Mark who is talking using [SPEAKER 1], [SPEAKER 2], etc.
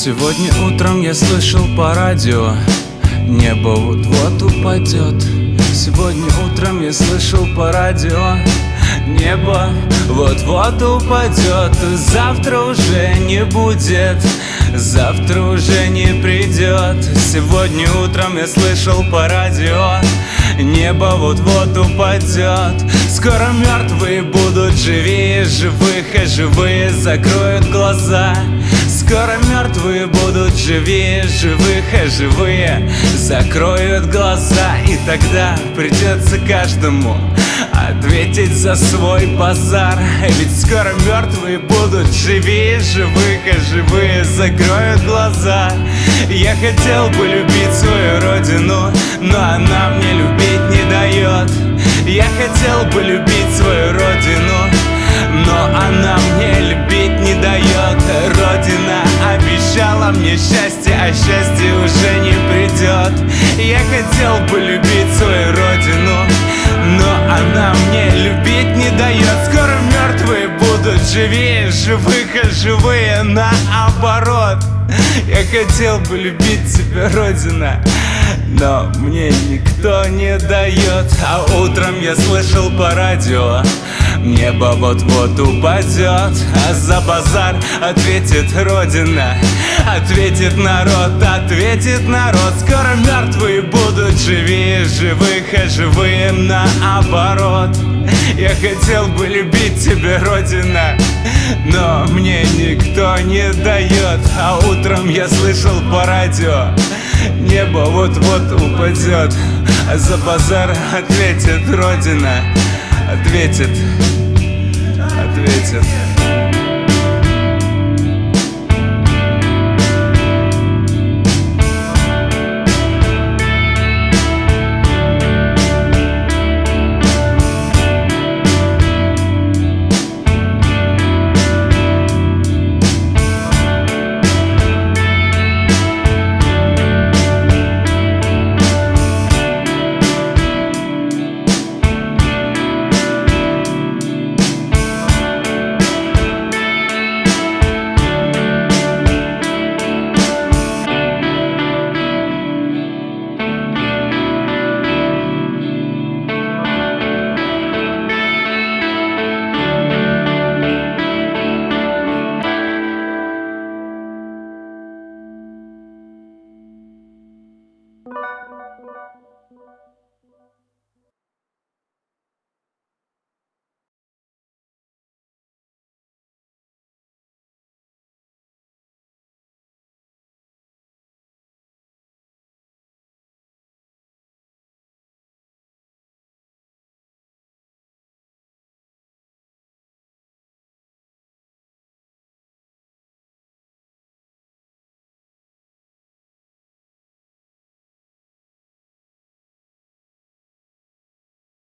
[SPEAKER 1] Сегодня утром я слышал по радио: небо вот-вот упадет. Сегодня утром я слышал по радио: небо вот-вот упадет. Завтра уже не будет, завтра уже не придет. Сегодня утром я слышал по радио: небо вот-вот упадет. Скоро мертвые будут живее живых, а живые закроют глаза. Скоро мертвые будут живее живых, а живые закроют глаза. И тогда придется каждому ответить за свой базар. Ведь скоро мертвые будут живее живых, а живые закроют глаза. Я хотел бы любить свою родину, но она мне любить не дает. Я хотел бы любить свою родину, но она мне любить не дает. Родина обещала мне счастье, а счастье уже не придет. Я хотел бы любить свою родину, но она мне любить не дает. Скоро мертвые будут живее живых, а живые наоборот. Я хотел бы любить тебя, Родина, но мне никто не дает. А утром я слышал по радио: небо вот-вот упадет. А за базар ответит Родина, ответит народ, ответит народ. Скоро мертвые будут живее живых, а живые наоборот. Я хотел бы любить тебя, Родина, но мне никто не дает. А утром я слышал по радио: небо вот-вот упадет. А за базар ответит Родина, ответит.